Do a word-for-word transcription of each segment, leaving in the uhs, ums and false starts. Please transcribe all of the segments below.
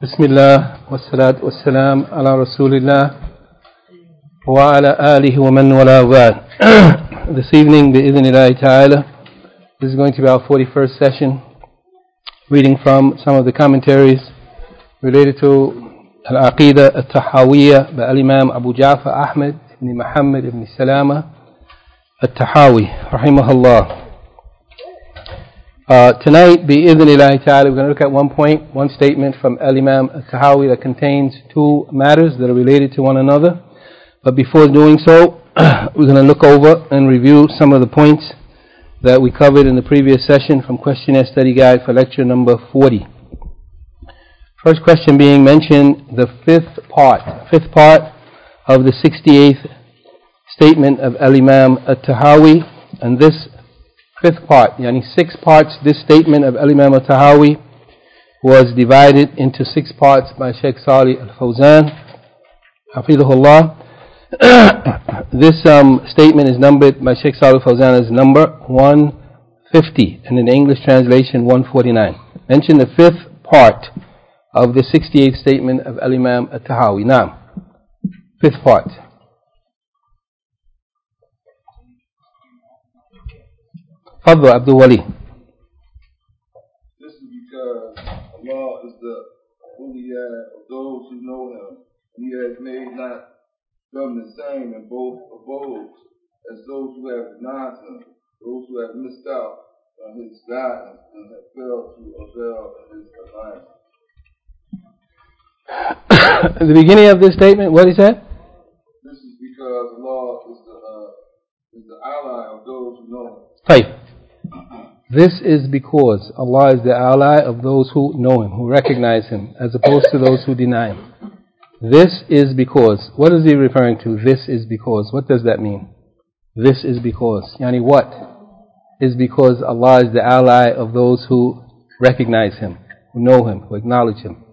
Bismillah, wassalatu wassalam ala rasulillah wa ala alihi wa man wala ba'd. This evening, bi'idhnillahi ta'ala, this is going to be our forty-first session, reading from some of the commentaries related to Al-Aqidah Al-Tahawiyya by Al-Imam Abu Ja'far Ahmad ibn Muhammad ibn Salama Al-Tahawi, rahimahullah. Uh, tonight, bi'idhnillahi ta'ala, we're going to look at one point, one statement from Al-Imam Al-Tahawi that contains two matters that are related to one another. But before doing so, we're going to look over and review some of the points that we covered in the previous session from Questionnaire Study Guide for lecture number forty. First question being mentioned, the fifth part, fifth part of the sixty-eighth statement of Al-Imam Al-Tahawi, and this fifth part, yani six parts, this statement of Al-Imam Al-Tahawi was divided into six parts by Shaykh Salih Al-Fawzan, Hafidhahullah. This um, statement is numbered by Shaykh Salih Al-Fawzan as number one fifty, and in the English translation one forty-nine. Mention the fifth part of the sixty-eighth statement of Al-Imam Al-Tahawi. Now, fifth part. Fadwa Abdul Wali. This is because Allah is the Awliya of those who know Him. He has made not them the same in both abodes as those who have denied Him, those who have missed out on His guidance and have failed to avail of His alliance. At the beginning of this statement, what is that? This is because Allah is the uh, is the ally of those who know Him. Fine. This is because Allah is the ally of those who know Him, who recognize Him, as opposed to those who deny Him. This is because. What is He referring to? This is because. What does that mean? This is because. Yani what? Is because Allah is the ally of those who recognize Him, who know Him, who acknowledge Him.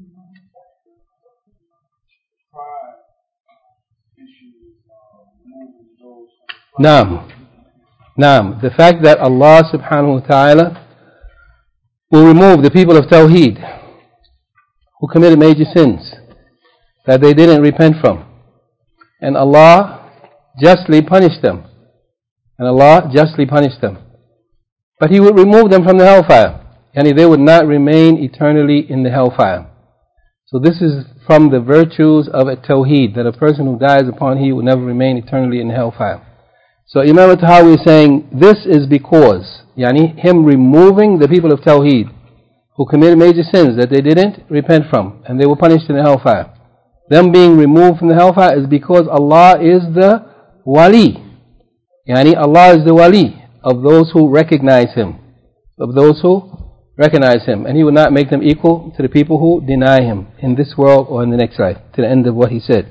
Naam. Naam, the fact that Allah subhanahu wa ta'ala will remove the people of Tawheed who committed major sins that they didn't repent from, and Allah justly punished them, and Allah justly punished them, but He would remove them from the hellfire, and they would not remain eternally in the hellfire. So this is from the virtues of a Tawheed, that a person who dies upon He will never remain eternally in the hellfire. So Imam Al-Tahawi is saying, this is because, yani Him removing the people of Tawheed who committed major sins that they didn't repent from, and they were punished in the hellfire. Them being removed from the hellfire is because Allah is the wali. Yani Allah is the wali of those who recognize Him, of those who recognize Him, and He will not make them equal to the people who deny Him in this world or in the next life, to the end of what He said.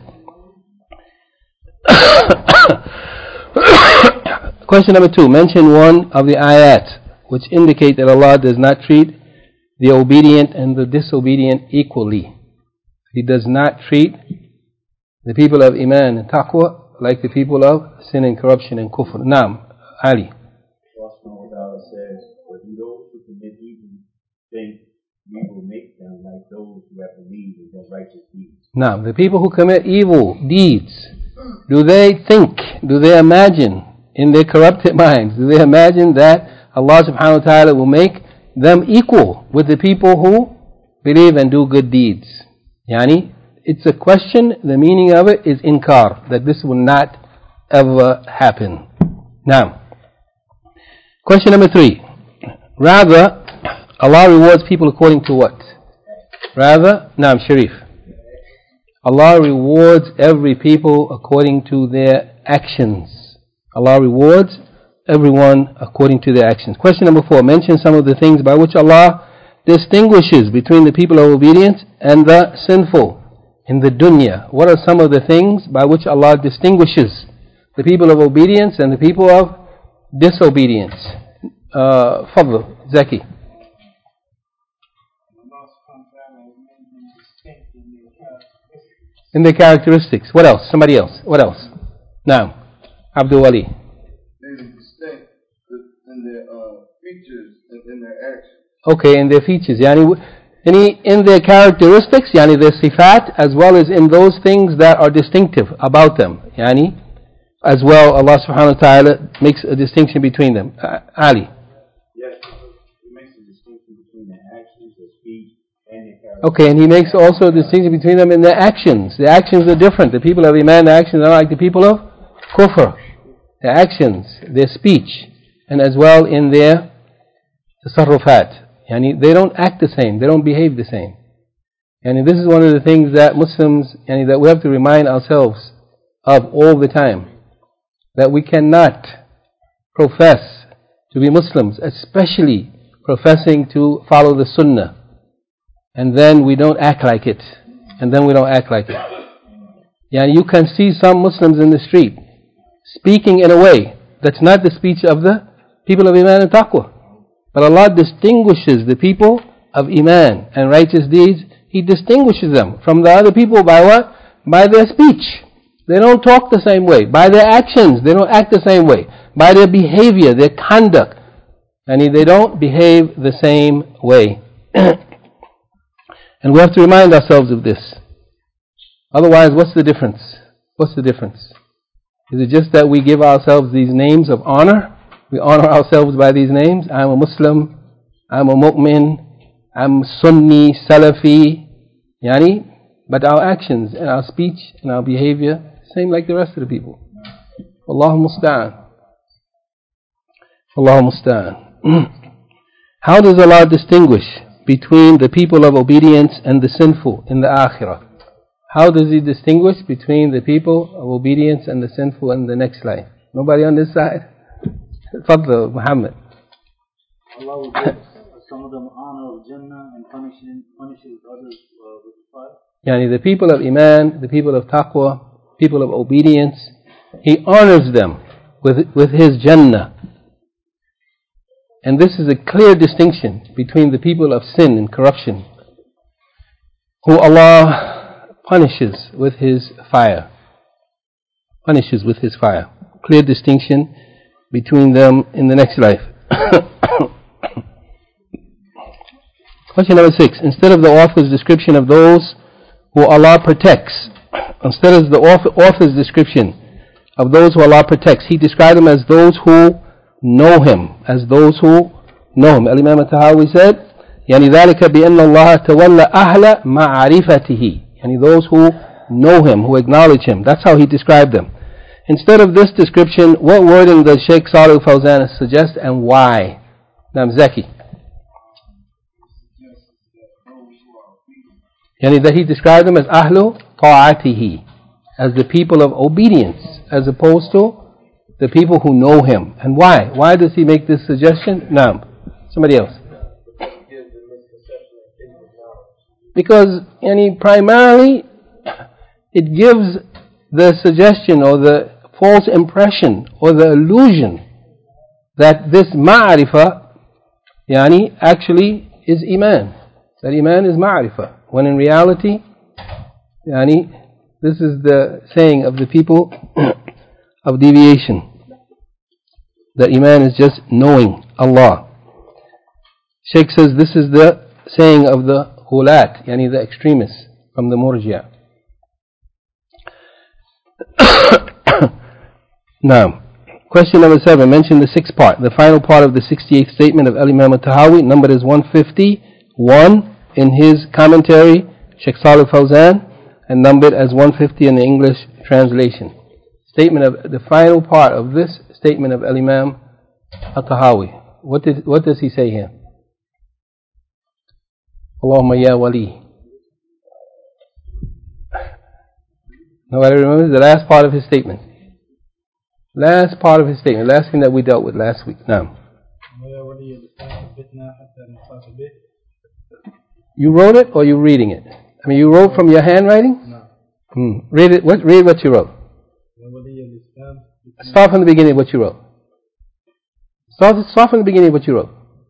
Question number two. Mention one of the ayat which indicate that Allah does not treat the obedient and the disobedient equally. He does not treat the people of Iman and Taqwa like the people of sin and corruption and kufr. Naam, Ali. Allah says, "For those who commit evil things, we will make them like those who have believed in their righteous deeds." Naam, the people who commit evil deeds, do they think, do they imagine in their corrupted minds, do they imagine that Allah subhanahu wa ta'ala will make them equal with the people who believe and do good deeds? Yani, it's a question, the meaning of it is inkar, that this will not ever happen. Now, question number three. Rather, Allah rewards people according to what? Rather, Naam Sharif. Allah rewards every people according to their actions. Allah rewards everyone according to their actions. Question number four. Mention some of the things by which Allah distinguishes between the people of obedience and the sinful in the dunya. What are some of the things by which Allah distinguishes the people of obedience and the people of disobedience? Uh, Fadl, Zaki. In their characteristics. What else? Somebody else. What else? Now, Abdul Wali. They are distinct in their uh, features and in their actions. Okay, in their features. Yani, Yani in their characteristics, yani their sifat, as well as in those things that are distinctive about them. Yani, as well, Allah subhanahu wa ta'ala makes a distinction between them. Uh, Ali. Yes, He makes a distinction between the actions, the speech, and the character. Okay, and He makes also a distinction between them in their actions. The actions are different. The people of Iman, the actions are like the people of Kufr. Their actions, their speech, and as well in their tasarrufat. Yani they don't act the same, they don't behave the same. And this is one of the things that Muslims, yani that we have to remind ourselves of all the time. That we cannot profess to be Muslims, especially professing to follow the Sunnah, and then we don't act like it, and then we don't act like it. Yani you can see some Muslims in the street speaking in a way that's not the speech of the people of Iman and Taqwa. But Allah distinguishes the people of Iman and righteous deeds. He distinguishes them from the other people by what? By their speech. They don't talk the same way. By their actions, they don't act the same way. By their behavior, their conduct. And they don't behave the same way. And we have to remind ourselves of this. Otherwise, what's the difference? What's the difference? Is it just that we give ourselves these names of honor? We honor ourselves by these names. I'm a Muslim, I'm a mu'min, I'm Sunni, Salafi, yani, but our actions and our speech and our behavior, same like the rest of the people. Allahu musta'an. Allahu musta'an. How does Allah distinguish between the people of obedience and the sinful in the akhirah? How does He distinguish between the people of obedience and the sinful in the next life? Nobody on this side? Fadl, Muhammad. Allah will give some of them honor of Jannah and punishes, punishes others uh, with fire. Yani the people of Iman, the people of Taqwa, people of obedience, He honors them with, with His Jannah. And this is a clear distinction between the people of sin and corruption, who Allah punishes with His fire. Punishes with His fire. Clear distinction between them in the next life. Question number six. Instead of the author's description of those who Allah protects, instead of the author's description of those who Allah protects, He described them as those who know Him, as those who know Him. Al-Imam al-Tahawi said, يعني ذلك بأن الله تولى أهل معرفته, يعني those who know Him, who acknowledge Him. That's how He described them. Instead of this description, what wording does Shaykh Salih al-Fawzan suggest and why? Naam Zaki. Yani that he described them as Ahlu Ta'atihi, as the people of obedience, as opposed to the people who know Him. And why? Why does he make this suggestion? Naam. Somebody else. Because yani, primarily it gives the suggestion or the false impression or the illusion that this ma'rifah yani, actually is Iman. That Iman is ma'rifah. When in reality, yani, this is the saying of the people of deviation. That Iman is just knowing Allah. Shaykh says this is the saying of the hulat, yani the extremists from the Murji'ah. Now, question number seven. Mention the sixth part, the final part of the sixty-eighth statement of Al-Imam al-Tahawi. Number is one fifty-one in his commentary, Shaykh Salih al-Fawzan, and numbered as one fifty in the English translation. Statement of the final part of this statement of Al-Imam al-Tahawi. What did what does he say here? Allahumma ya wali. Nobody remembers the last part of his statement. Last part of his statement, last thing that we dealt with last week. Now, you wrote it or you reading it? I mean, you wrote from your handwriting? No. Hmm. Read it. What? Read what you wrote. Start from the beginning of what you wrote. Start, start from the beginning of what you wrote.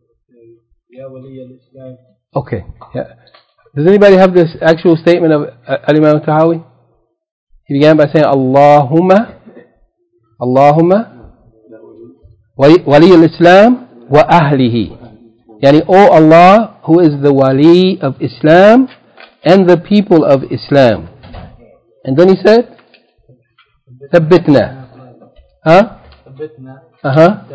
Okay. Yeah. Does anybody have this actual statement of uh, Al-Imam al-Tahawi? He began by saying, Allahumma, Allahumma, wali al-Islam wa ahlihi. Yani, O Allah, who is the wali of Islam and the people of Islam. And then he said, Thabbitna. Huh? Uh-huh.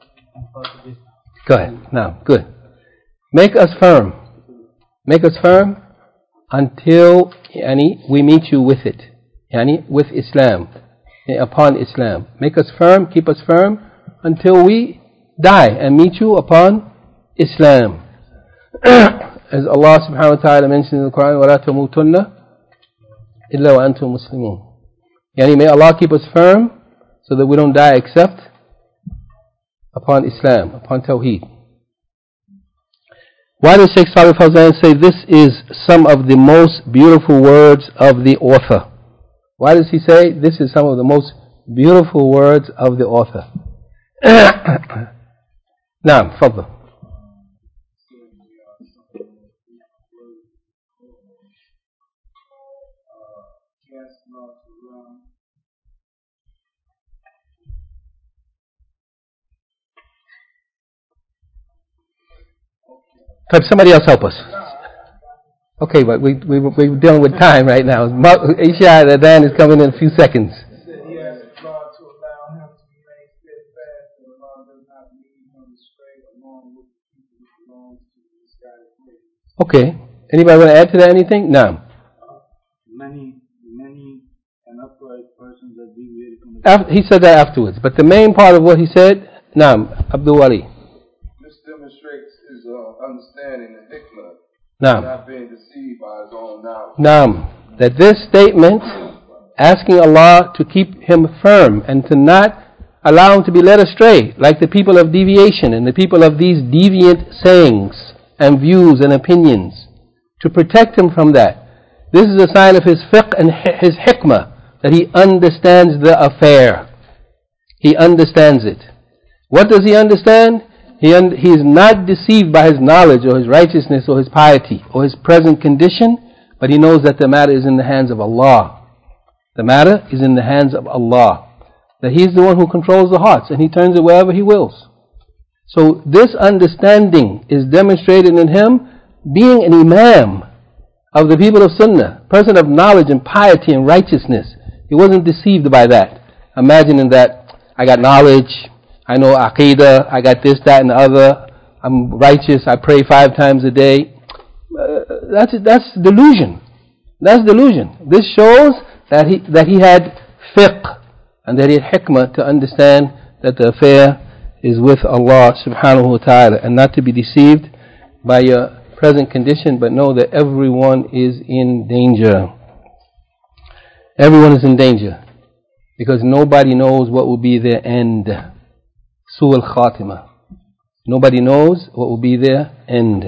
Go ahead. Now, good. Make us firm. Make us firm until yani, we meet you with it. Yani, with Islam. Upon Islam. Make us firm, keep us firm until we die and meet you upon Islam. As Allah subhanahu wa ta'ala mentioned in the Quran, وَلَا تَمُوتُنَّ إِلَّا وَأَنْتُمْ مُسْلِمُونَ. Yani, may Allah keep us firm so that we don't die except upon Islam, upon Tawheed. Why does Shaykh Salih Fawzan say this is some of the most beautiful words of the author? Why does he say this is some of the most beautiful words of the author? Naam, fadl. Somebody else help us. Okay, but we, we, we're dealing with time right now. Isha, the Dan is coming in a few seconds. Okay. Anybody want to add to that anything? No. Many, many an upright persons that deviated from the After, he said that afterwards. But the main part of what he said, Naam, Abdul Wali. This demonstrates his uh, understanding and hikmah. Naam. Not being deceived by his own knowledge. Naam. That this statement, asking Allah to keep him firm and to not allow him to be led astray, like the people of deviation and the people of these deviant sayings and views and opinions, to protect him from that. This is a sign of his fiqh and his hikmah, that he understands the affair. He understands it. What does he understand? He, un- he is not deceived by his knowledge or his righteousness or his piety or his present condition, but he knows that the matter is in the hands of Allah. The matter is in the hands of Allah. That He is the one who controls the hearts and He turns it wherever He wills. So this understanding is demonstrated in him being an imam of the people of Sunnah, person of knowledge and piety and righteousness. He wasn't deceived by that, imagining that I got knowledge, I know Aqidah, I got this, that and the other, I'm righteous, I pray five times a day. Uh, that's that's delusion. That's delusion. This shows that he that he had fiqh and that he had hikmah to understand that the affair is with Allah subhanahu wa ta'ala, and not to be deceived by your present condition, but know that everyone is in danger. Everyone is in danger because nobody knows what will be their end. Su'al khatima. Nobody knows what will be their end.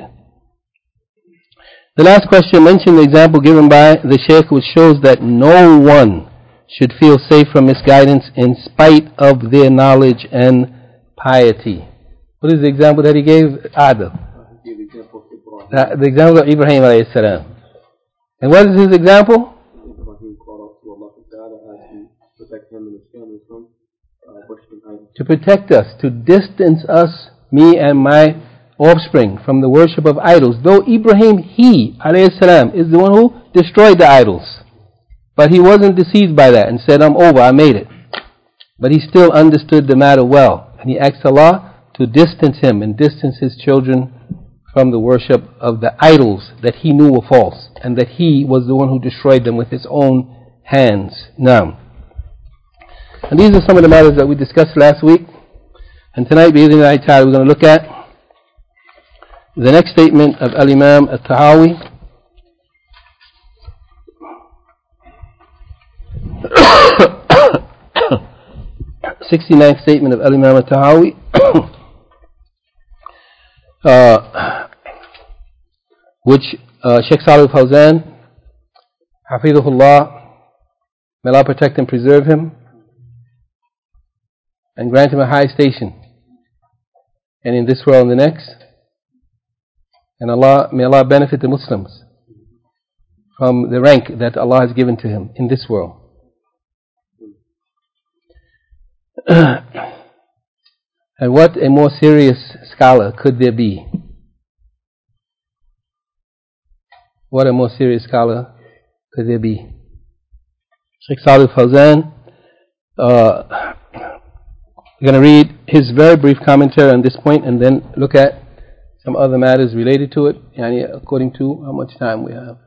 The last question mentioned the example given by the Shaykh, which shows that no one should feel safe from misguidance in spite of their knowledge and piety. What is the example that he gave? Adil. The, the example of Ibrahim alayhi salam. And what is his example? To protect us, to distance us, me and my offspring, from the worship of idols. Though Ibrahim, he alayhi salam, is the one who destroyed the idols. But he wasn't deceived by that and said, I'm over, I made it. But he still understood the matter well. And he asked Allah to distance him and distance his children from the worship of the idols that he knew were false, and that he was the one who destroyed them with his own hands. Now, and these are some of the matters that we discussed last week. And tonight, bi'idhnillahi ta'ala, we're going to look at the next statement of Al-Imam At-Tahawi. sixty-ninth statement of Al-Imam At-Tahawi. uh, which uh, Shaykh Salih Fawzan, Hafidhullah, may Allah protect and preserve him and grant him a high station, and in this world and the next. And Allah, may Allah benefit the Muslims from the rank that Allah has given to him in this world. And what a more serious scholar could there be what a more serious scholar could there be? Shaykh Salih Fawzan, uh, we're going to read his very brief commentary on this point and then look at some other matters related to it, yani according to how much time we have.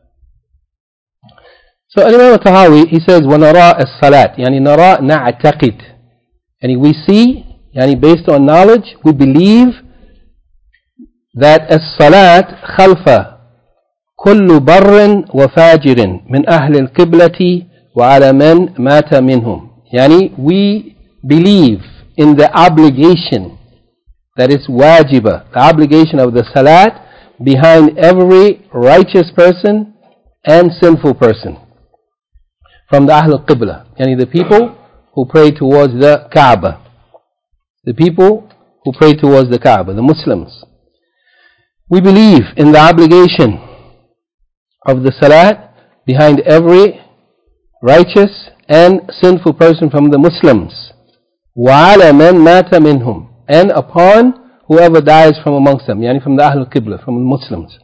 So Imam al-Tahawi, he says, وَنَرَى الصَّلَاةِ يعني نَرَى نَعْتَقِد, yani we see, yani based on knowledge, we believe that as-salat khalfa kullu barrin wa fajirin min ahli al-qiblati wa ala man mata minhum. Yani we believe in the obligation that is wajibah, the obligation of the salat behind every righteous person and sinful person from the Ahl al-Qibla, yani the people who pray towards the Kaaba. The people who pray towards the Kaaba, the Muslims. We believe in the obligation of the salat behind every righteous and sinful person from the Muslims. وَعَلَى مَنْ مَاتَ مِنْهُمْ, and upon whoever dies from amongst them, yani from the Ahl al-Qibla, from the Muslims.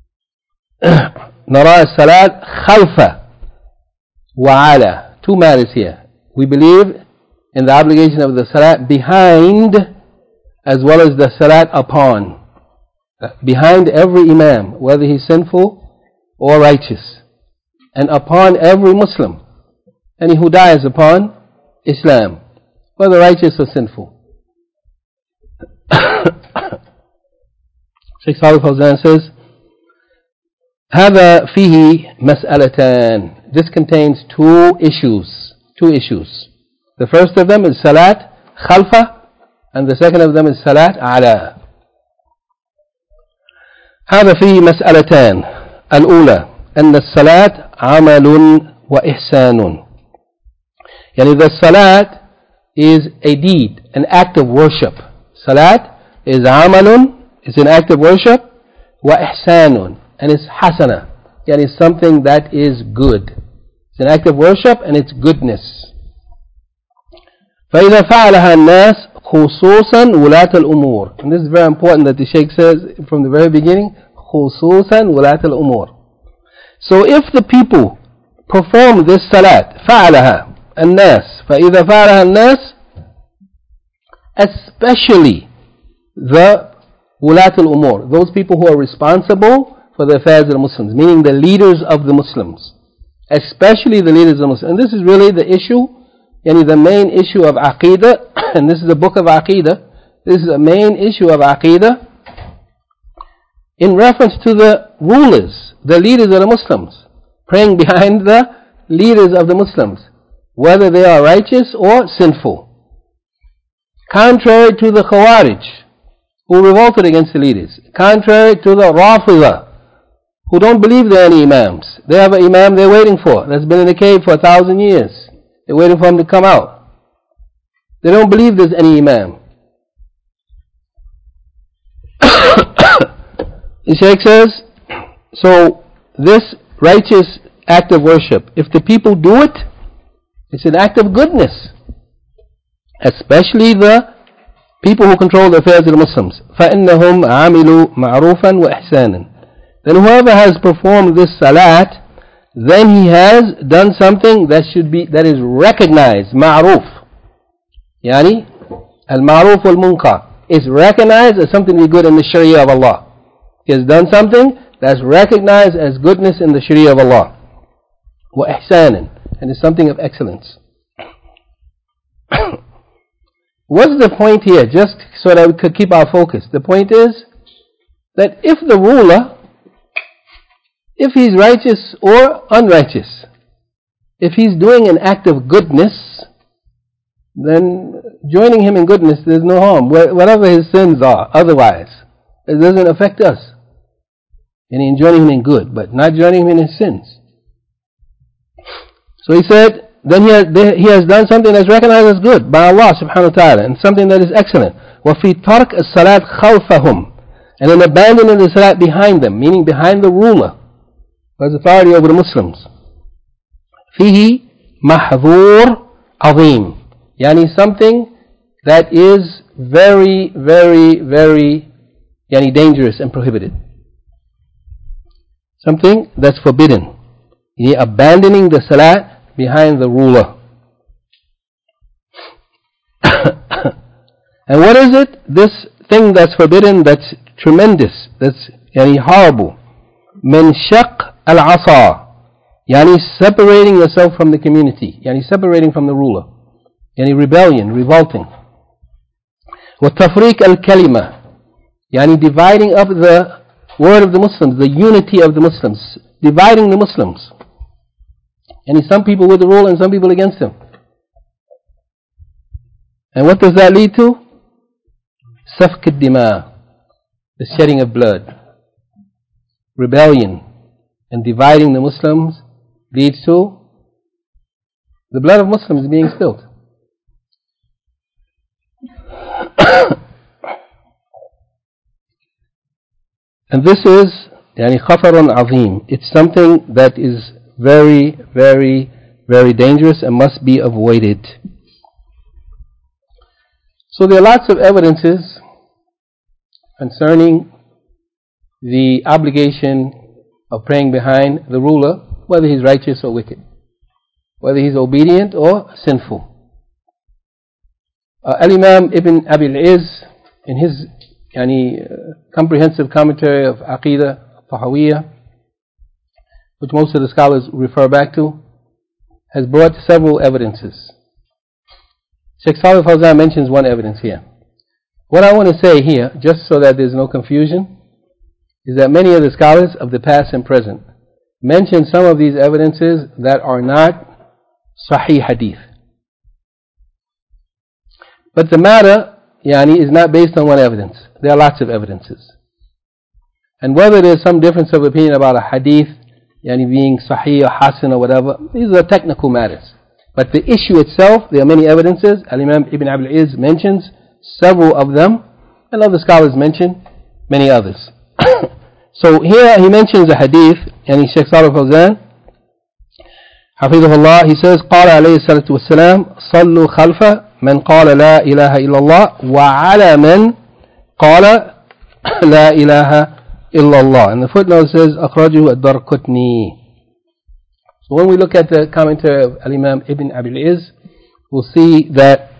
نَرَى الصَّلَاةِ خَلْفَ وَعَلَى, two matters here. We believe in the obligation of the salat behind as well as the salat upon. Behind every imam, whether he's sinful or righteous, and upon every Muslim, and who dies upon Islam, whether righteous or sinful. Shaykh Salih Fawzan says, هذا فيه مسألتان. This contains two issues. Two issues. The first of them is salat khalfa, and the second of them is salat ala. هذا فيه مسألتان. الأولى أن الصلاة عمل وإحسان. يعني the salat is a deed, an act of worship. Salat is amalun, it's an act of worship, wa ihsanun, and it's hasana, yani it's something that is good. It's an act of worship and it's goodness. فإذا فعلها الناس خصوصا ولاة الأمور. And this is very important that the Shaykh says from the very beginning, خصوصا ولاة الأمور. So if the people perform this salat, فعلها الناس, فإذا فعلها الناس, especially the ولاة الأمور, those people who are responsible for the affairs of the Muslims, meaning the leaders of the Muslims, especially the leaders of the Muslims. And this is really the issue, yani the main issue of Aqidah, and this is the book of Aqidah. This is the main issue of Aqidah in reference to the rulers, the leaders of the Muslims, praying behind the leaders of the Muslims, whether they are righteous or sinful. Contrary to the Khawarij, who revolted against the leaders. Contrary to the Rafidah, who don't believe there are any imams. They have an imam they're waiting for, that's been in the cave for a thousand years. They're waiting for him to come out. They don't believe there's any imam. The Shaykh says, so this righteous act of worship, if the people do it, it's an act of goodness. Especially the people who control the affairs of the Muslims. فَإِنَّهُمْ عَمِلُوا مَعْرُوفًا وَإِحْسَانًا. Then whoever has performed this salat, then he has done something that should be, that is recognized, ma'ruf. Yani, al-ma'ruf wal-munkar is recognized as something to be good in the Sharia of Allah. He has done something that's recognized as goodness in the Sharia of Allah. وَإِحْسَانًا, and is something of excellence. What's the point here? Just so that we could keep our focus. The point is that if the ruler, if he's righteous or unrighteous, if he's doing an act of goodness, then joining him in goodness, there's no harm. Whatever his sins are, otherwise, it doesn't affect us. And in joining him in good, but not joining him in his sins. So he said, then he has, he has done something that's recognized as good by Allah subhanahu wa ta'ala, and something that is excellent. وَفِي تَرْكَ الصَّلَاةِ خَلْفَهُمْ, and in abandoning the salat behind them, meaning behind the ruler, who has authority over the Muslims. فِيهِ مَحْذُورٌ عَظِيمٌ, yani something that is very, very, very yani dangerous and prohibited. Something that's forbidden. Yani abandoning the salah behind the ruler. And what is it? This thing that's forbidden, that's tremendous, that's yani horrible. Min shaq al-asa. Yani separating yourself from the community. Yani separating from the ruler. Yani rebellion, revolting. Wa tafriq al-kalima. Yani dividing up the word of the Muslims, the unity of the Muslims. Dividing the Muslims. And some people with the rule and some people against him. And what does that lead to? Safk al-dima, the shedding of blood. Rebellion and dividing the Muslims leads to the blood of Muslims being spilled. And this is yani khatarun azim. It's something that is very, very, very dangerous and must be avoided. So there are lots of evidences concerning the obligation of praying behind the ruler, whether he's righteous or wicked, whether he's obedient or sinful. Uh, Al-Imam Ibn Abi al-Iz, in his yani, uh, comprehensive commentary of Aqidah Tahawiyah, which most of the scholars refer back to, has brought several evidences. Shaykh Salih Fawzan mentions one evidence here. What I want to say here, just so that there's no confusion, is that many of the scholars of the past and present mention some of these evidences that are not Sahih Hadith. But the matter yani, is not based on one evidence. There are lots of evidences. And whether there's some difference of opinion about a Hadith yani, being Sahih or Hasan or whatever, these are technical matters. But the issue itself, there are many evidences. Al-Imam Ibn Abi al-Iz mentions several of them, and other scholars mention many others. So here he mentions a hadith, and Shaykh Salih Fawzan, Hafidhullah, he says, قال عليه الصلاة والسلام صلوا خلف من قال لا إله إلا الله وعلى من قال لا إله إلا الله. And the footnote says أخرجه الدرقطني. So when we look at the commentary of Al-Imam Ibn Abi al-Iz, we'll see that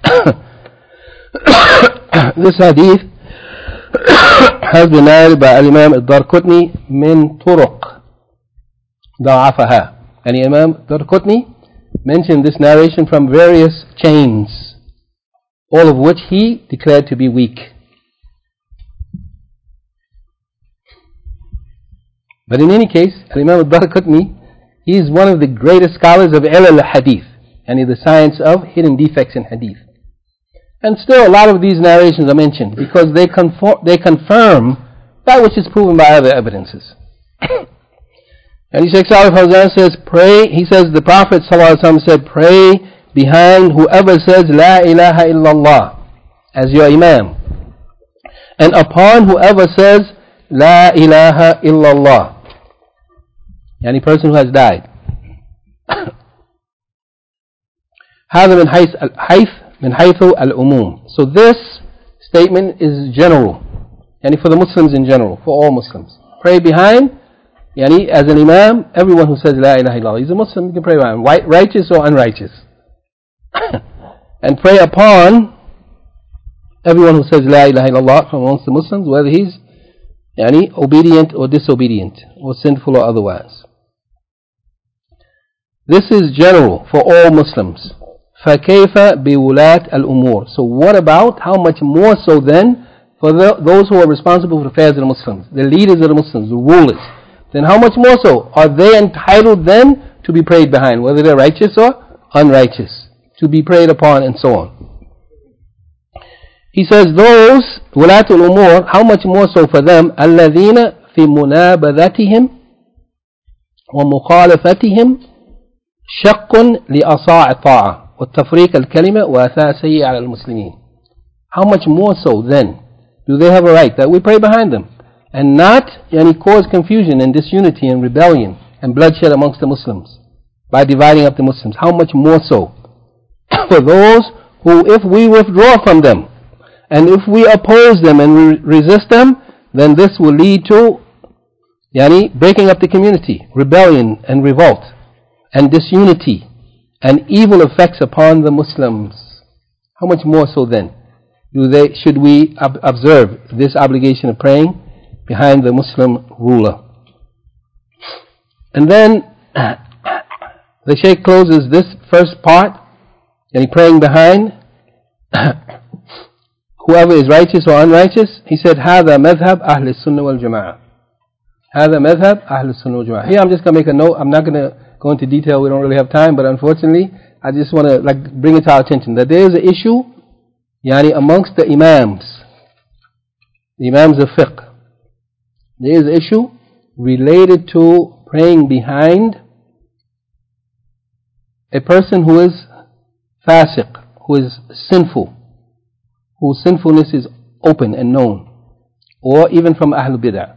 this hadith has been narrated by Al-Imam al-Darqutni min turuq da'afaha. And Imam al-Darqutni mentioned this narration from various chains, all of which he declared to be weak. But in any case, Al-Imam al-Darqutni, he is one of the greatest scholars of ilal al-hadith, and in the science of hidden defects in hadith. And still a lot of these narrations are mentioned because they, conform, they confirm that which is proven by other evidences. And Shaykh Salih Fawzan says, pray, he says the Prophet ﷺ said, pray behind whoever says La ilaha illallah as your imam, and upon whoever says La ilaha illallah, any person who has died. هذا من حيث حيث من حيث العموم. So this statement is general, yani for the Muslims in general, for all Muslims. Pray behind, yani as an imam, everyone who says La ilaha illallah. He's a Muslim, you can pray behind, righteous or unrighteous. And pray upon everyone who says La ilaha illallah from amongst the Muslims, whether he's yani obedient or disobedient, or sinful or otherwise. This is general for all Muslims. فَكَيْفَ بِوُلَاةِ الْأُمُورِ. So what about, how much more so then, for the, those who are responsible for the affairs of the Muslims, the leaders of the Muslims, the rulers? Then how much more so? Are they entitled then to be prayed behind, whether they're righteous or unrighteous, to be prayed upon and so on? He says, those, وُلَاةُ الْأُمُورِ, how much more so for them, الَّذِينَ فِي مُنَابَذَتِهِمْ وَمُخَالَفَتِهِمْ شَقٌّ لِأَصَاعِ الطَّاعَةِ وَالتَّفْرِيقَ الْكَلِمَةِ وَآثَاءَ سَيِّئَ عَلَى الْمُسْلِمِينَ. How much more so then do they have a right that we pray behind them and not yani, cause confusion and disunity and rebellion and bloodshed amongst the Muslims by dividing up the Muslims? How much more so for those who, if we withdraw from them and if we oppose them and re- resist them, then this will lead to Yani breaking up the community, rebellion and revolt, and disunity, and evil effects upon the Muslims. How much more so then do they, should we ob- observe this obligation of praying behind the Muslim ruler? And then the Shaykh closes this first part, and he praying behind whoever is righteous or unrighteous. He said, هذا مذهب أهل السنة والجماعة. هذا مذهب أهل السنة والجماعة. Here I'm just going to make a note. I'm not going to go into detail. We don't really have time, but unfortunately, I just want to like bring it to our attention that there is an issue, yani amongst the imams, the imams of fiqh. There is an issue related to praying behind a person who is fasiq, who is sinful, whose sinfulness is open and known, or even from Ahlul Bid'ah,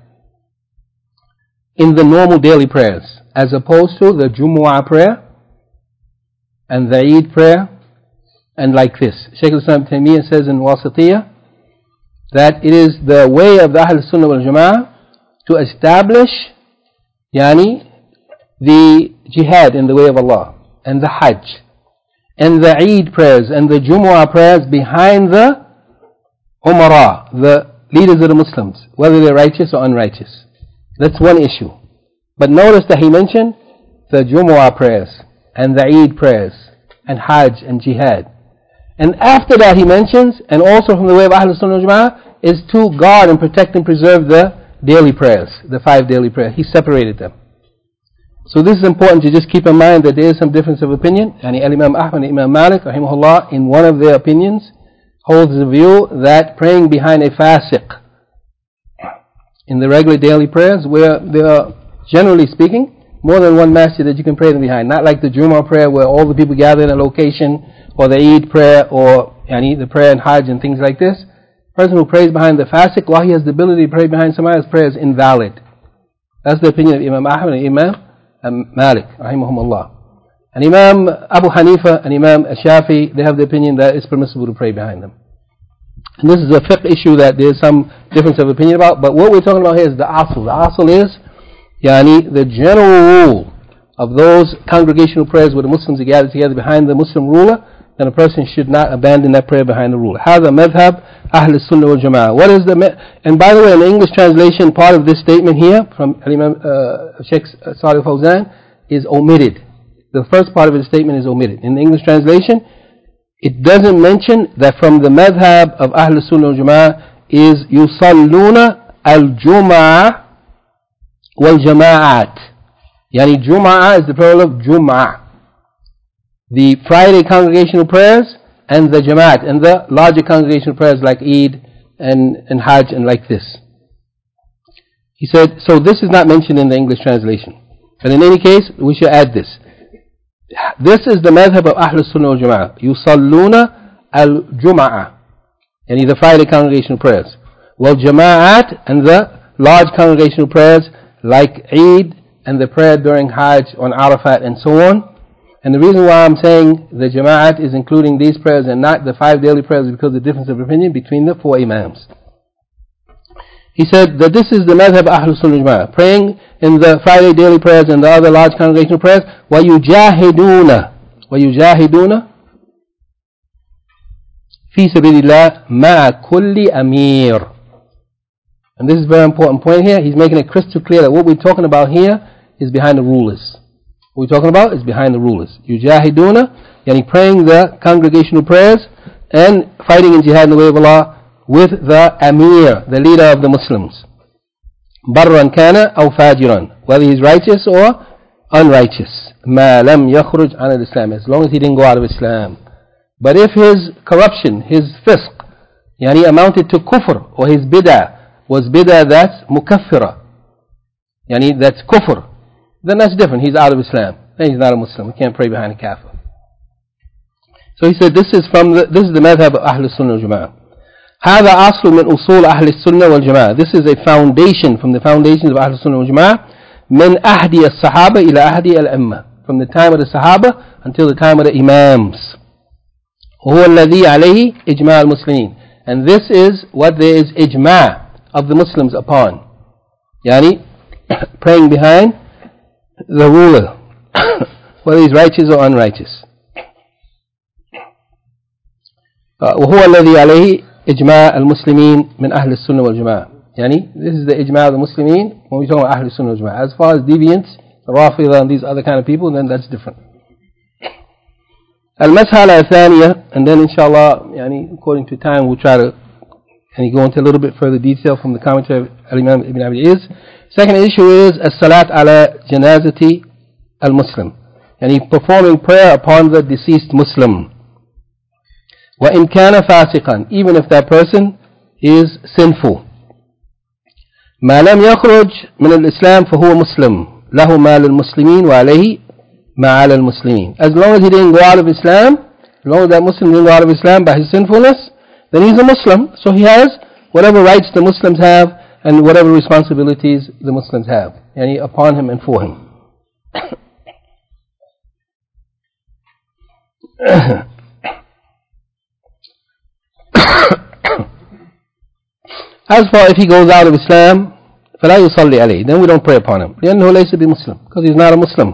in the normal daily prayers, as opposed to the Jumu'ah prayer and the Eid prayer, and like this. Shaykh al-Islam Taymiyyah says in Wasatiyah that it is the way of the Ahl Sunnah wal Jama'ah to establish yani the jihad in the way of Allah, and the Hajj, and the Eid prayers, and the Jumu'ah prayers behind the Umara, the leaders of the Muslims, whether they're righteous or unrighteous. That's one issue. But notice that he mentioned the Jumu'ah prayers, and the Eid prayers, and Hajj and Jihad. And after that he mentions, and also from the way of Ahlul Sunnah wal Jama'ah, is to guard and protect and preserve the daily prayers, the five daily prayers. He separated them. So this is important to just keep in mind that there is some difference of opinion. And Imam Ahmad and Imam Malik, rahimahullah, in one of their opinions, holds the view that praying behind a fasiq in the regular daily prayers, where there are, generally speaking, more than one masjid that you can pray them behind. Not like the Jummah prayer where all the people gather in a location, or the Eid prayer, or yani, the prayer in Hajj and things like this. The person who prays behind the fasiq, while he has the ability to pray behind somebody else's prayer, is invalid. That's the opinion of Imam Ahmad and Imam Malik, rahimahumullah. And Imam Abu Hanifa and Imam Shafi, they have the opinion that it's permissible to pray behind them. And this is a fiqh issue that there is some difference of opinion about, but what we're talking about here is the asl. The asl is yani, the general rule of those congregational prayers where the Muslims are gathered together behind the Muslim ruler, then a person should not abandon that prayer behind the ruler. هذا مذهب أهل السنة والجماعة. What is the me- and by the way, in the English translation, part of this statement here from Imam uh, Sheikh Salih Fawzan is omitted. The first part of the statement is omitted. In the English translation, it doesn't mention that from the madhab of Ahl Sunnah wal Jama'ah is yusalluna al-jum'ah wal-jama'at. Yani Jum'ah is the plural of Jum'ah. The Friday congregational prayers and the Jama'at, and the larger congregational prayers like Eid and, and Hajj and like this. He said, so this is not mentioned in the English translation. But in any case, we should add this. This is the madhab of Ahl Sunnah wal Jama'ah. Yusalluna al-Jum'ah, yani the Friday congregational prayers. Well, Jama'at, and the large congregational prayers like Eid and the prayer during Hajj on Arafat and so on. And the reason why I'm saying the Jama'at is including these prayers and not the five daily prayers is because of the difference of opinion between the four Imams. He said that this is the madhab of Ahl Sunnah wal Jama'ah, praying in the Friday daily prayers and the other large congregational prayers, وَيُجَاهِدُونَ وَيُجَاهِدُونَ فِي سَبِيلِ اللَّهِ مَعَ كُلِّ أَمِيرٍ. And this is a very important point here. He's making it crystal clear that what we're talking about here is behind the rulers. What we're talking about is behind the rulers. Yujahiduna, yani praying the congregational prayers and fighting in jihad in the way of Allah with the Amir, the leader of the Muslims. Barran kana aw fajiran, whether he's righteous or unrighteous. Ma lam yakhruj an al-Islam, as long as he didn't go out of Islam. But if his corruption, his fisq, yani amounted to kufr, or his bid'ah was bid'ah that's mukaffira, yani that's kufr, then that's different. He's out of Islam. Then he's not a Muslim. He can't pray behind a kafir. So he said, this is from the, this is the madhab of Ahl Sunnah wal Jama'ah. هذا أصل من أصول أهل السنة والجماعة. This is a foundation from the foundations of Ahl Sunnah wal Jama'ah. من أهدي الصحابة إلى أهدي الأمة. From the time of the Sahaba until the time of the Imams. وهو الذي عليه إجماع المسلمين. And this is what there is ijma' of the Muslims upon. Yani, praying behind the ruler, whether he's righteous or unrighteous. وهو الذي عليه إجماع المسلمين من أهل السنة والجماعة. يعني this is the ijma' of the Muslimin when we talk about Ahl Sunnah wal Jama'ah. As far as deviants, Rafida and these other kind of people, then that's different. المسألة الثانية, and then inshallah, يعني, according to time, we'll try to and go into a little bit further detail from the commentary of Imam Ibn Abi Iz. Second issue is as-salat ala janazati al-Muslim, and he performing prayer upon the deceased Muslim. وَإِنْ كَانَ فَاسِقًا, even if that person is sinful. مَا لَمْ يَخْرُجْ مِنَ الْإِسْلَامِ فَهُوَ مُسْلِمٌ لَهُ مَا لِلْمُسْلِمِينَ وَعَلَيْهِ مَا عَلَى الْمُسْلِمِينَ. As long as he didn't go out of Islam, as long as that Muslim didn't go out of Islam by his sinfulness, then he's a Muslim. So he has whatever rights the Muslims have and whatever responsibilities the Muslims have, yani upon him and for him. As for if he goes out of Islam, فَلَا يُصَلِّ عَلَيْهِ, then we don't pray upon him. لأنه ليس بمسلم, because he's not a Muslim.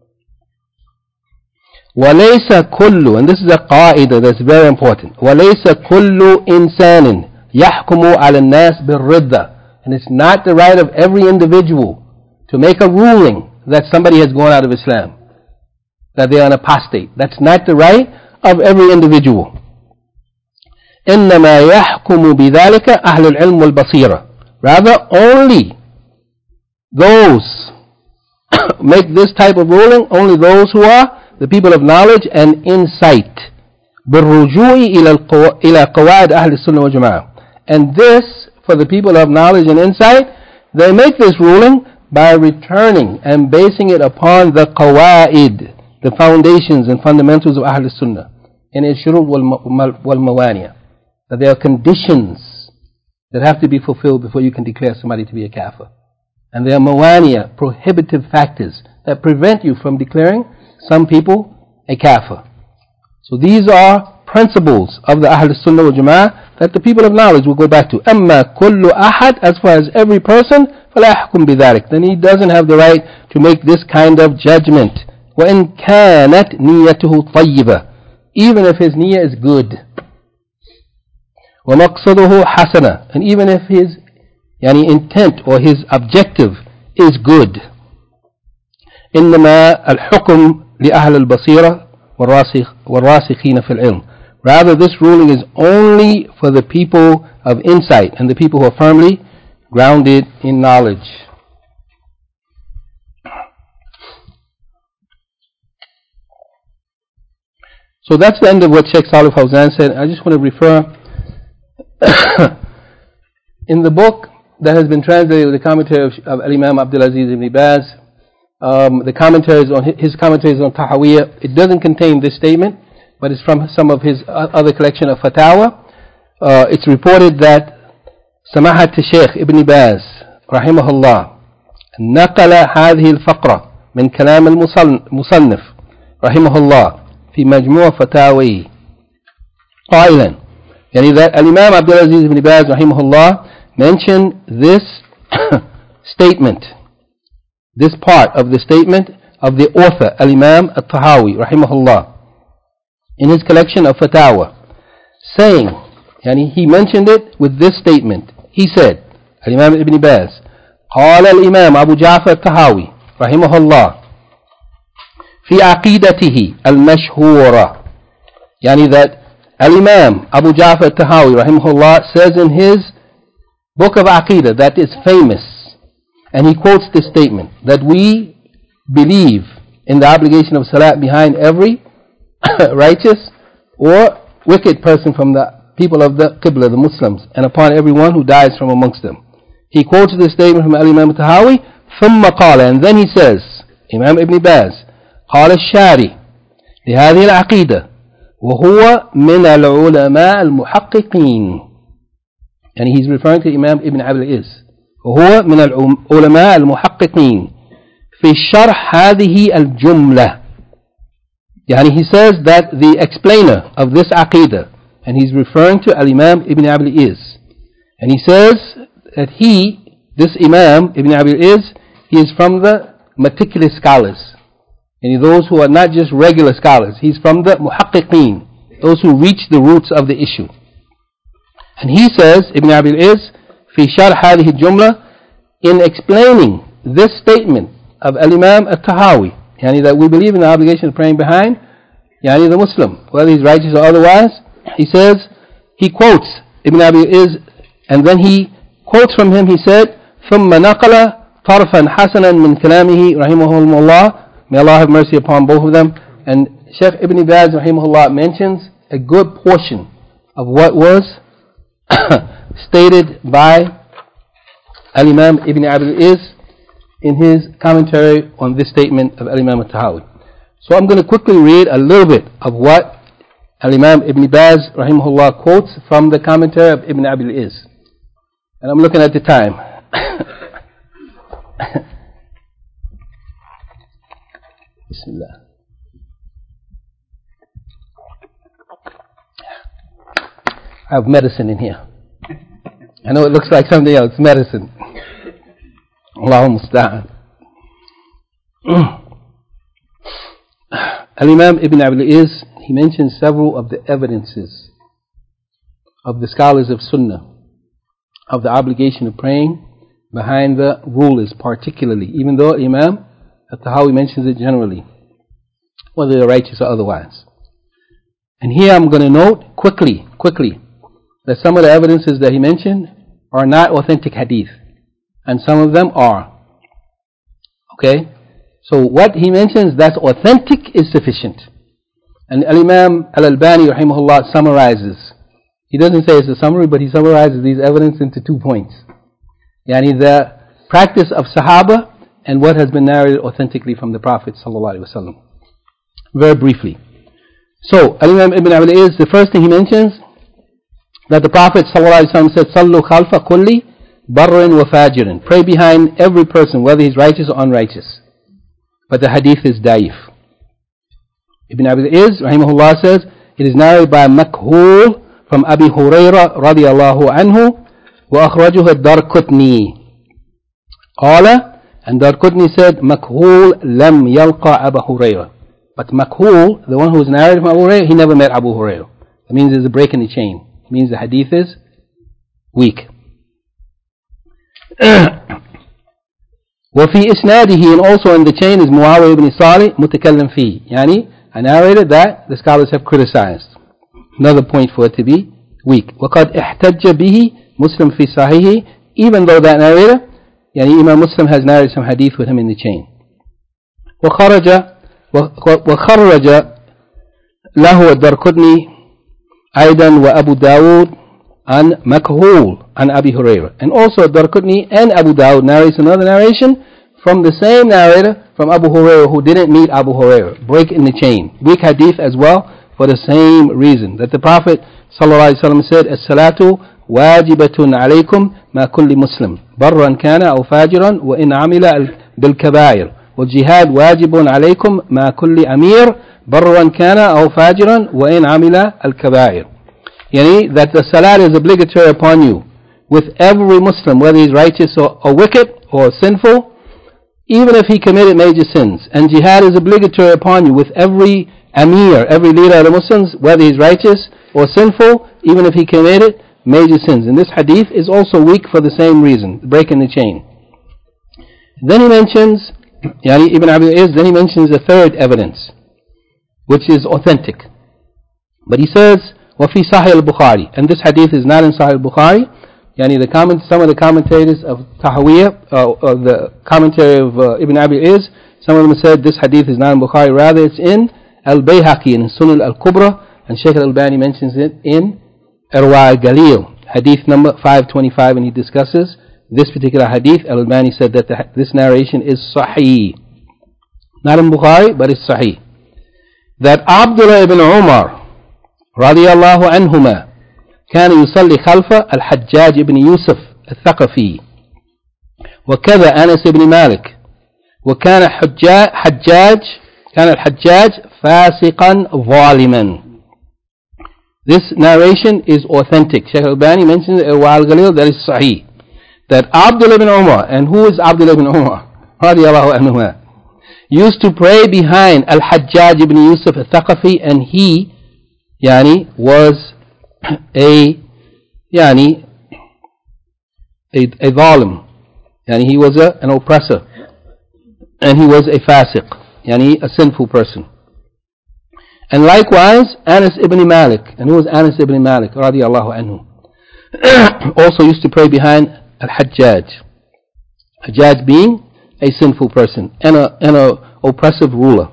وَلَيْسَ كُلُّ, and this is a قاعدة that's very important. وَلَيْسَ كُلُّ إِنسَانٍ يَحْكُمُ عَلَى النَّاسِ بِالرِّدَّةِ, and it's not the right of every individual to make a ruling that somebody has gone out of Islam, that they are an apostate. That's not the right of every individual. إنما يحكم بذلك أهل العلم والبصيرة. Rather, only those make this type of ruling, only those who are the people of knowledge and insight. بالرجوع إلى قواعد أهل السنة والجماعة. And this, for the people of knowledge and insight, they make this ruling by returning and basing it upon the qawaid, the foundations and fundamentals of Ahl Sunnah, in al-shurut wal-mawani'. That there are conditions that have to be fulfilled before you can declare somebody to be a kafir. And there are mawaniya, prohibitive factors, that prevent you from declaring some people a kafir. So these are principles of the Ahl Sunnah wal Jama'ah that the people of knowledge will go back to. أَمَّا كُلُّ أَحَدٍ, as far as every person, فَلَا يَحْكُمْ بِذَلِكَ, then he doesn't have the right to make this kind of judgment. وَإِنْ كَانَتْ نِيَّتُهُ طَيِّبَةً, even if his niyyah is good. وَمَقْصَدُهُ حَسَنًا, and even if his yani, intent or his objective is good. إِنَّمَا الْحُكْمُ لِأَهْلِ الْبَصِيرَةِ وَالرَّاسِخِينَ فِي الْعِلْمِ. Rather, this ruling is only for the people of insight and the people who are firmly grounded in knowledge. So that's the end of what Sheikh Salih Fawzan said. I just want to refer in the book that has been translated with the commentary of, of Imam Abdul Aziz ibn Baz, um, the commentaries on his commentaries on Tahawiyah, it doesn't contain this statement, but it's from some of his other collection of Fatawa. Uh, it's reported that Samahat Sheikh Ibn Baz rahimahullah نقل هذه الفقرة من كلام المصنف رحمه الله في مجموع فتاوي قائلا, يعني that Imam Abdul Aziz ibn Baz rahimahullah mentioned this statement, this part of the statement of the author Al-Imam At-Tahawi rahimahullah in his collection of Fatawa, saying, yani he mentioned it with this statement. He said, Al-Imam Ibn Baz, قال الإمام أبو جعفر الطحاوي رحمه الله في عقيدته المشهورة, يعني that Al-Imam Abu Ja'far al-Tahawi rahimahullah says in his book of Aqidah that is famous, and he quotes this statement, that we believe in the obligation of salat behind every righteous or wicked person from the people of the Qibla, the Muslims, and upon everyone who dies from amongst them. He quotes this statement from Al-Imam al-Tahawi, ثم قال, and then he says, Imam Ibn Baz, قال الشاري لهذه العقيدة وهو من العلماء المحققين, and he's referring to Imam Ibn Abi Iz, وهو من العلماء المحققين في شرح هذه الجملة, يعني he says that the explainer of this aqidah, and he's referring to Al-Imam Ibn Abi Iz, and he says that he, this Imam Ibn Abi Iz, he is from the meticulous scholars. And those who are not just regular scholars. He's from the muhaqqiqeen, those who reach the roots of the issue. And he says, Ibn Abil Iz, في شرح هذه الجملة, in explaining this statement of Al-Imam Al-Tahawi, yani that we believe in the obligation of praying behind, yani the Muslim, whether he's righteous or otherwise, he says, he quotes Ibn Abil Iz, and then he quotes from him, he said, ثم نقل طرفا حسنا من كلامه رحمه الله. May Allah have mercy upon both of them. And Shaykh Ibn Baz rahimahullah mentions a good portion of what was stated by Al-Imam Ibn Abil Iz in his commentary on this statement of Al-Imam Al-Tahawi. So I'm going to quickly read a little bit of what Al-Imam Ibn Baz rahimahullah quotes from the commentary of Ibn Abil Iz. And I'm looking at the time. Bismillah. I have medicine in here. I know it looks like something else. Medicine. Allahumma musta'an. Al-Imam Ibn Abil Iz, he mentions several of the evidences of the scholars of Sunnah of the obligation of praying behind the rulers particularly, even though Imam Al-Tahawi mentions it generally, whether they're righteous or otherwise. And here I'm going to note quickly, quickly, that some of the evidences that he mentioned are not authentic hadith, and some of them are. Okay? So what he mentions that's authentic is sufficient. And Al-Imam Al-Albani rahimahullah summarizes. He doesn't say it's a summary, but he summarizes these evidence into two points. Yani the practice of Sahaba and what has been narrated authentically from the Prophet sallallahu alaihi wasallam. Very briefly. So, Al-Imam Ibn Abil Iz, the first thing he mentions, that the Prophet sallallahu alaihi wasallam said, "Sallu khalfa kulli barrin wa fajirin." Pray behind every person, whether he's righteous or unrighteous. But the hadith is da'if. Ibn Abil Iz, rahimahullah, says, it is narrated by Makhul from Abi Hurairah radiyallahu anhu, wa akhrajuhu ad-Darqutni. Qala, and Darqutni said, Makhul lam yalqa Abu Hurairah. But Makhul, the one who was narrated from Abu Hurairah, he never met Abu Hurairah. That means there's a break in the chain. It means the hadith is weak. وفي إسناده, and also in the chain is Muawiyah ibn Salih متكلم فيه, يعني a narrator that the scholars have criticized. Another point for it to be weak. وقد احتج به Muslim في صحيحه, even though that narrator, يعني Imam Muslim has narrated some hadith with him in the chain. وخرج وخرج له الدرقطني أيضا وأبو داود عن مكهول عن أبي هريرة. And also Darqutni and Abu Dawud narrates another narration from the same narrator from Abu Hurairah, who didn't meet Abu Hurairah. Break in the chain. Weak hadith as well, for the same reason, that the Prophet sallallahu alaihi wasallam said, "As-salatu wajibatun alaykum ma kulli muslim, barran kana aw fajiran, wa in amila bil kabair. Wal jihad wajibun alaykum ma kulli amir, barran kana aw fajiran, wa in amila al kabair." Yani that the salat is obligatory upon you with every Muslim, whether he's righteous or, or wicked or sinful, even if he committed major sins. And jihad is obligatory upon you with every amir, every leader of the Muslims, whether he's righteous or sinful, even if he committed major sins. And this hadith is also weak for the same reason, break in the chain. Then he mentions, yani Ibn Abil Iz, then he mentions a third evidence, which is authentic. But he says, وفي صحيح البخاري, and this hadith is not in Sahih al-Bukhari. Yani the comment, some of the commentators of Tahawiyah, uh, uh, the commentary of uh, Ibn Abi Iz, some of them said this hadith is not in Bukhari, rather it's in Al-Bayhaqi, in Sunan Al-Kubra, and Shaykh Al-Albani mentions it in Irwa Al-Galil, hadith number five twenty-five, and he discusses this particular hadith. Al-Albani said that the, this narration is Sahih. Not in Bukhari, but it's Sahih. That Abdullah ibn Umar رضي الله عنهما كان يصلي خلف الحجاج بن يوسف الثقفي وكذا أنس بن مالك وكان حجاج, حجاج كان الحجاج فاسقا ظالما. This narration is authentic. Shaykh Al-Bani mentions it a while ago, that is Sahih. That Abdullah ibn Umar, and who is Abdullah ibn Umar? radiallahu anhuma, used to pray behind Al-Hajjaj ibn Yusuf al-Thaqafi, and he, yani, was a, yani, a, a zalim, yani he was a, an oppressor, and he was a fasiq, yani a sinful person. And likewise, Anas ibn Malik, and who was Anas ibn Malik, radiallahu anhu, also used to pray behind Al-Hajjaj. Hajjaj being a sinful person and a, and a oppressive ruler.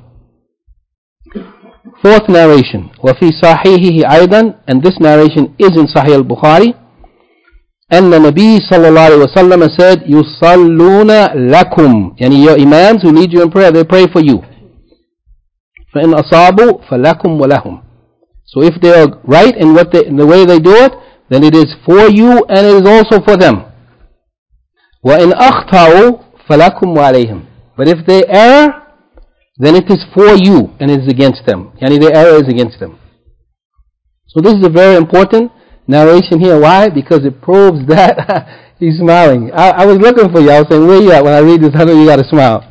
Fourth narration, وفي صحيحه أيضا, and this narration is in Sahih al-Bukhari, أن النبي صلى الله عليه وسلم said, يصلون لكم, yani your imams who lead you in prayer, they pray for you. فإن أصابوا فلكم ولهم. So if they are right in what they, in the way they do it, then it is for you and it is also for them. وإن أخطأوا فلكم وعليهم. But if they err, then it is for you and it is against them. Yani the error is against them. So this is a very important narration here. Why? Because it proves that he's smiling. I, I was looking for you. I was saying, where you at? When I read this, I know you got to smile.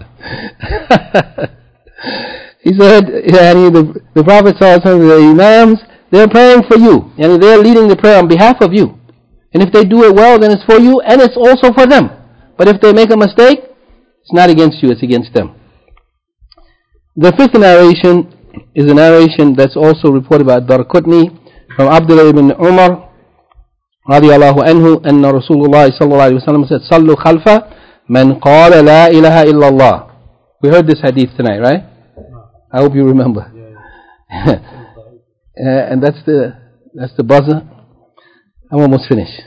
He said, yani the, the Prophet saw some of the Imams, they're praying for you. Yani they're leading the prayer on behalf of you. And if they do it well, then it's for you and it's also for them. But if they make a mistake, it's not against you, it's against them. The fifth narration is a narration that's also reported by Darqutni from Abdullah ibn Umar radiyallahu anhu, anna Rasulullah sallallahu alayhi wa sallam said, Sallu khalfa man qala la ilaha illallah. We heard this hadith tonight, right? I hope you remember. uh, and that's the that's the buzzer. I'm almost finished.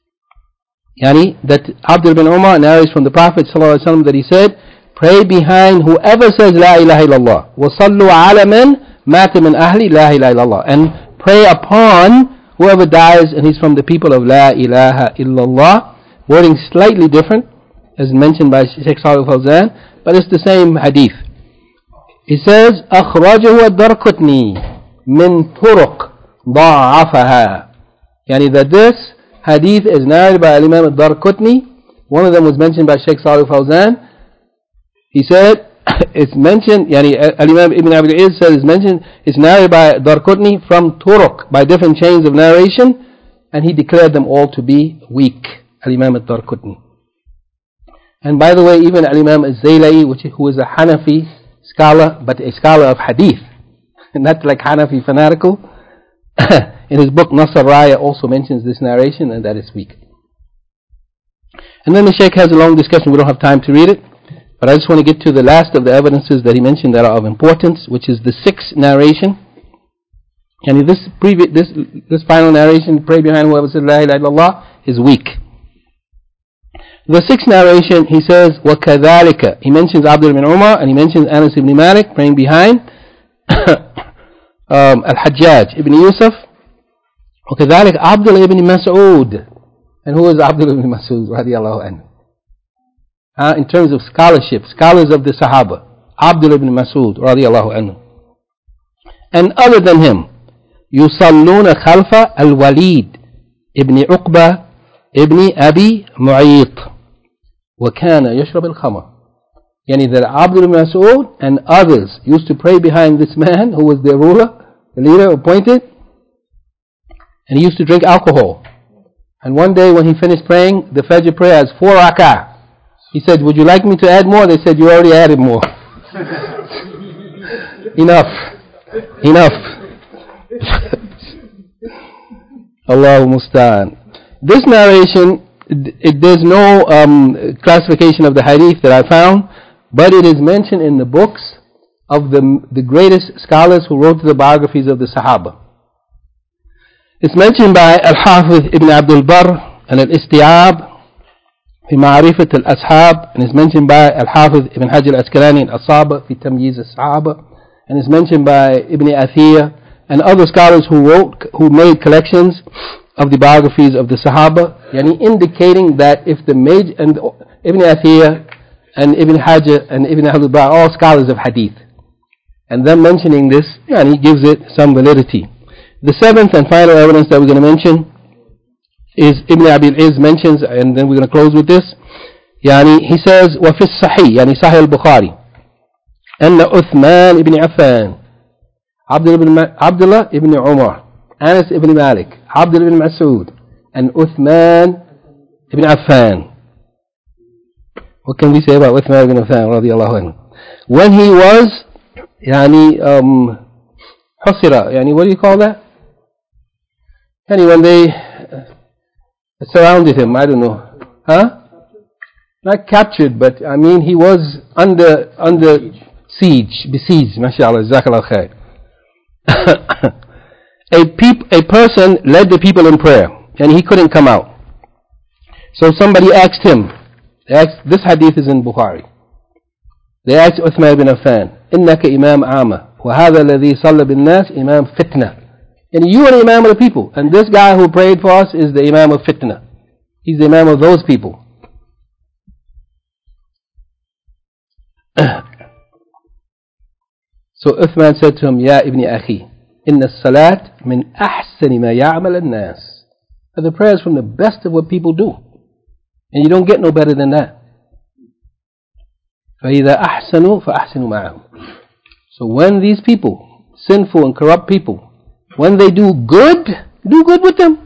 Yani, that Abdullah ibn Umar narrates from the Prophet sallallahu alayhi wa sallam that he said, pray behind whoever says La ilaha illallah. وَصَلُّوا عَلَى مَنْ مَاتَ مِنْ أَهْلِ لَا إِلَهَ إِلَّا اللَّهِ. And pray upon whoever dies and he's from the people of La ilaha illallah. Wording slightly different, as mentioned by Shaykh Salih al-Fawzan, but it's the same hadith. He says, أخرجه الدرقطني من طرق ضاعفها. Yani that this hadith is narrated by Imam al-Darqutni. One of them was mentioned by Shaykh Salih al-Fawzan. He said, it's mentioned, yani Al-Imam Ibn Abi al-Iz said it's mentioned, it's narrated by Darqutni from Turuq, by different chains of narration, and he declared them all to be weak, Al-Imam al-Darqutni. And by the way, even Al-Imam al-Zaylai, which who is a Hanafi scholar, but a scholar of hadith, not like Hanafi fanatical, in his book Nasr Raya also mentions this narration, and that is weak. And then the Shaykh has a long discussion, we don't have time to read it. But I just want to get to the last of the evidences that he mentioned that are of importance, which is the sixth narration. And this previous, this this final narration, pray behind whoever says La ilaha illallah, is weak. The sixth narration, he says, وَكَذَلِكَ. He mentions Abdullah ibn Umar and he mentions Anas ibn Malik praying behind um, Al-Hajjaj ibn Yusuf. وَكَذَلِكَ Abdullah ibn Mas'ud. And who is Abdullah ibn Mas'ud radiyallahu anhu? Uh, in terms of scholarship, scholars of the Sahaba, Abdullah ibn Mas'ud radiyallahu anhu. And other than him, يصلون خلف الوليد ابن عقبة ابن أبي معيط وكان يشرب الخمر. Yani that Abdullah ibn Mas'ud and others used to pray behind this man who was their ruler, the leader appointed, and he used to drink alcohol. And one day when he finished praying, the Fajr prayer has four rak'ah. He said, would you like me to add more? They said, you already added more. Enough. Enough. Allahu Musta'an. This narration, it, it, there's no um, classification of the hadith that I found, but it is mentioned in the books of the, the greatest scholars who wrote the biographies of the Sahaba. It's mentioned by Al-Hafiz ibn Abdul Barr and Al-Isti'ab في معرفة الأصحاب, and is mentioned by Al-Hafiz Ibn Hajar al-Asqalani al-Asaba في تمييز الصحابة, and is mentioned by Ibn Athiyah and other scholars who wrote, who made collections of the biographies of the Sahaba, yani indicating that if the major, and Ibn Athiyah and Ibn Hajar and Ibn Abdul Barr are all scholars of hadith, and them mentioning this, yani gives it some validity. The seventh and final evidence that we're going to mention is Ibn Abi al-Iz mentions, and then we're going to close with this. يعني he says وفي الصحيح يعني صحيح البخاري أن عثمان ibn Affan Abdullah ibn Umar Anas ibn Malik Abdullah ibn Mas'ud and Uthman ibn Affan. What can we say about Uthman ibn Affan radiallahu anhu? When he was يعني um, حصر يعني what do you call that? Yani when they surrounded him, I don't know, huh? Not captured, but I mean he was under under siege, besieged. MashaAllah, Jazakallah khair. a peop, a person led the people in prayer, and he couldn't come out. So somebody asked him. They asked, this hadith is in Bukhari. They asked Uthman ibn Affan, إنك إمام عامة وهذا الذي صلى بالناس إمام فتنة. And you are the Imam of the people. And this guy who prayed for us is the Imam of fitna. He's the Imam of those people. So Uthman said to him, Ya ibn akhi, inna salat min ahsani ma ya'mal an-nas. The prayer is from the best of what people do. And you don't get no better than that. فَإِذَا أَحْسَنُوا فَأَحْسِنُوا مَعَهُمْ. So when these people, sinful and corrupt people, when they do good, do good with them.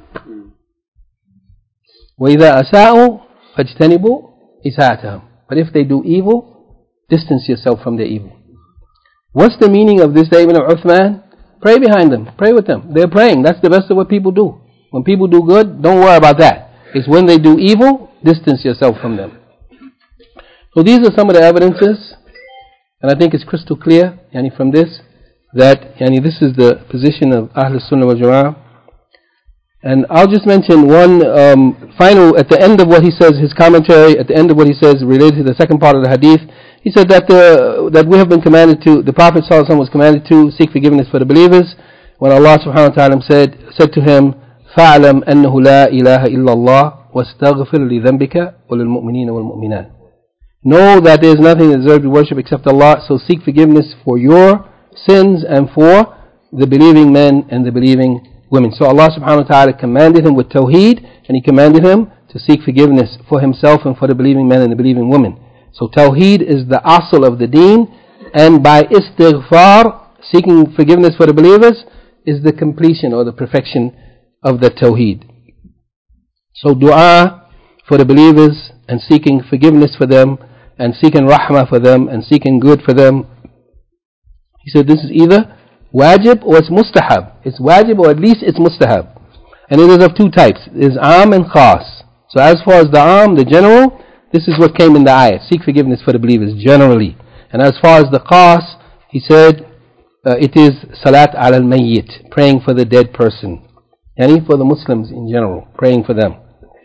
وَإِذَا أَسَاءُوا فَاجْتَنِبُوا إِسَاءَتَهُمْ. But if they do evil, distance yourself from their evil. What's the meaning of this statement of Uthman? Pray behind them. Pray with them. They're praying. That's the best of what people do. When people do good, don't worry about that. It's when they do evil, distance yourself from them. So these are some of the evidences, and I think it's crystal clear, yani from this, that yani this is the position of Ahl Sunnah wal Jama'ah. And I'll just mention one um, final, at the end of what he says, his commentary, at the end of what he says related to the second part of the hadith, he said that the, that we have been commanded to, the Prophet ﷺ was commanded to seek forgiveness for the believers, when Allah subhanahu wa ta'ala said, said to him, فَاعْلَمْ أَنَّهُ لَا إِلَهَ إِلَّا اللَّهِ وَاسْتَغْفِرْ لِذَنْبِكَ وَلِلْمُؤْمِنِينَ وَالْمُؤْمِنَاتِ. Know that there is nothing that deserves to worship except Allah, so seek forgiveness for your sins and for the believing men and the believing women. So Allah subhanahu wa ta'ala commanded him with tawheed, and he commanded him to seek forgiveness for himself and for the believing men and the believing women. So tawheed is the asl of the deen, and by istighfar, seeking forgiveness for the believers, is the completion or the perfection of the tawheed. So dua for the believers and seeking forgiveness for them and seeking rahmah for them and seeking good for them. He said this is either wajib or it's mustahab. It's wajib or at least it's mustahab. And it is of two types. It is am and khas. So as far as the am, the general, this is what came in the ayat. Seek forgiveness for the believers generally. And as far as the khas, he said uh, it is salat ala al-mayyit, praying for the dead person. Yani for the Muslims in general, praying for them.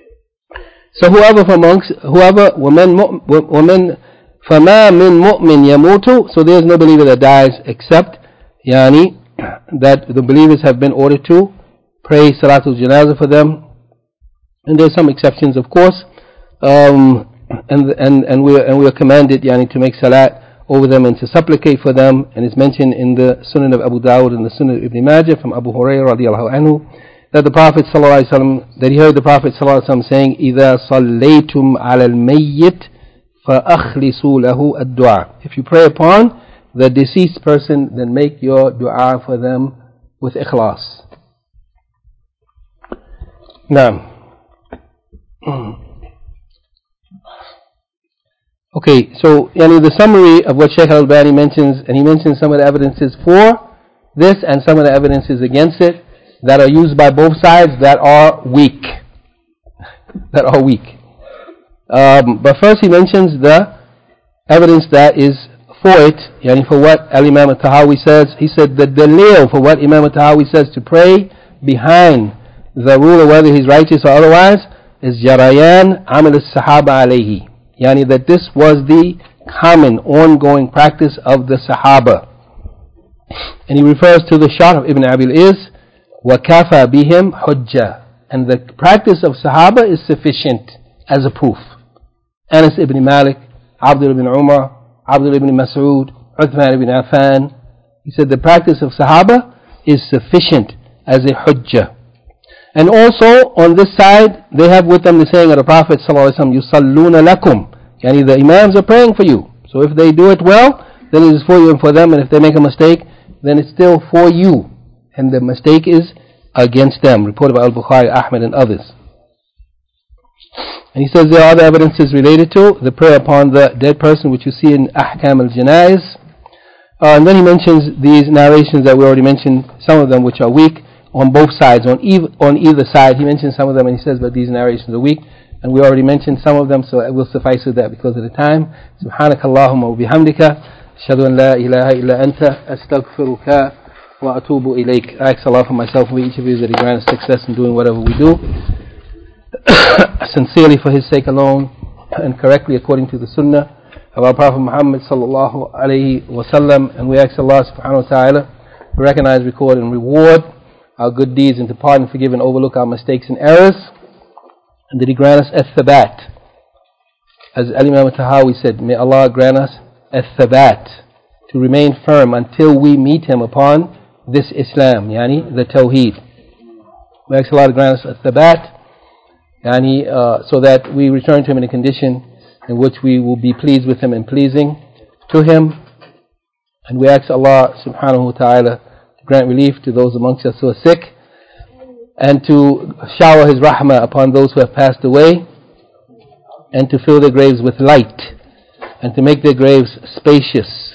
So whoever from amongst, whoever, women, women, فَمَا مِن مُؤْمِن يَمُوتُ. So there is no believer that dies except, yani, that the believers have been ordered to pray Salatul Janazah for them. And there are some exceptions, of course. Um, and and and we are, and we are commanded, yani, to make salat over them and to supplicate for them. And it's mentioned in the Sunan of Abu Dawud and the Sunan of Ibn Majah from Abu Hurairah radiallahu anhu, that the Prophet sallallahu alaihi wasallam, that he heard the Prophet sallallahu alaihi wasallam saying, إِذَا صَلَّيْتُمْ عَلَى الْمَيِّتِ فَأَخْلِصُوا لَهُ الدُّعَى. If you pray upon the deceased person, then make your dua for them with ikhlas. Now, okay, so yani the summary of what Shaykh Al-Albani mentions, and he mentions some of the evidences for this and some of the evidences against it that are used by both sides that are weak. that are weak. Um, but first he mentions the evidence that is for it, yani for what Al-Imam Al-Tahawi says. He said the dalil for what Imam Al-Tahawi says to pray behind the ruler, whether he's righteous or otherwise, is Jarayan Amal Al-Sahaba alayhi. Yani that this was the common ongoing practice of the Sahaba. And he refers to the shart of Ibn Abil Is, وَكَافَى بِهِمْ حُجَّةً. And the practice of Sahaba is sufficient as a proof. Anas ibn Malik, Abdullah ibn Umar, Abdullah ibn Mas'ud, Uthman ibn Affan. He said the practice of Sahaba is sufficient as a hujjah. And also on this side, they have with them the saying of the Prophet ﷺ, يُصَلُّونَ لَكُمْ Yani the Imams are praying for you. So if they do it well, then it is for you and for them. And if they make a mistake, then it's still for you. And the mistake is against them. Reported by Al-Bukhari, Ahmed and others. And he says there are other evidences related to the prayer upon the dead person, which you see in Ahkam al-Janaiz. Uh, and then he mentions these narrations that we already mentioned, some of them which are weak on both sides, on, ev- on either side. He mentions some of them and he says, but these narrations are weak. And we already mentioned some of them, so it will suffice with that because of the time. Subhanaka Allahumma wa bihamdika. Ashhadu an la ilaha illa anta. Astaghfiruka wa atubu ilayk. I ask Allah for myself and for each of you that He grant us success in doing whatever we do. Sincerely for His sake alone and correctly according to the Sunnah of our Prophet Muhammad sallallahu alayhi wa sallam. And we ask Allah subhanahu wa ta'ala to recognize, record and reward our good deeds and to pardon, forgive and overlook our mistakes and errors. And that He grant us al-thabat. As Al-Imam al-Tahawi said, may Allah grant us al-thabat, to remain firm until we meet Him upon this Islam, yani the Tawheed. We ask Allah to grant us al-thabat, yani, uh, so that we return to Him in a condition in which we will be pleased with Him and pleasing to Him. And we ask Allah subhanahu wa ta'ala to grant relief to those amongst us who are sick, and to shower His rahmah upon those who have passed away, and to fill their graves with light, and to make their graves spacious,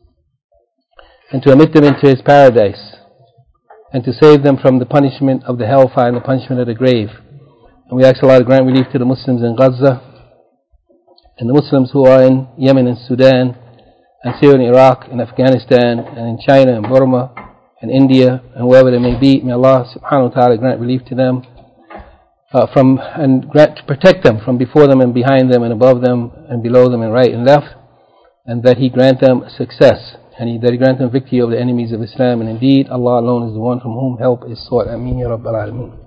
and to admit them into His paradise, and to save them from the punishment of the hellfire and the punishment of the grave. And we ask Allah to grant relief to the Muslims in Gaza, and the Muslims who are in Yemen and Sudan, and Syria and Iraq, and Afghanistan, and in China and Burma, and India, and wherever they may be. May Allah subhanahu wa ta'ala grant relief to them, uh, from and grant to protect them from before them and behind them and above them and below them and right and left, and that He grant them success, and he, that He grant them victory over the enemies of Islam. And indeed, Allah alone is the one from whom help is sought. Ameen ya Rabbal Alameen.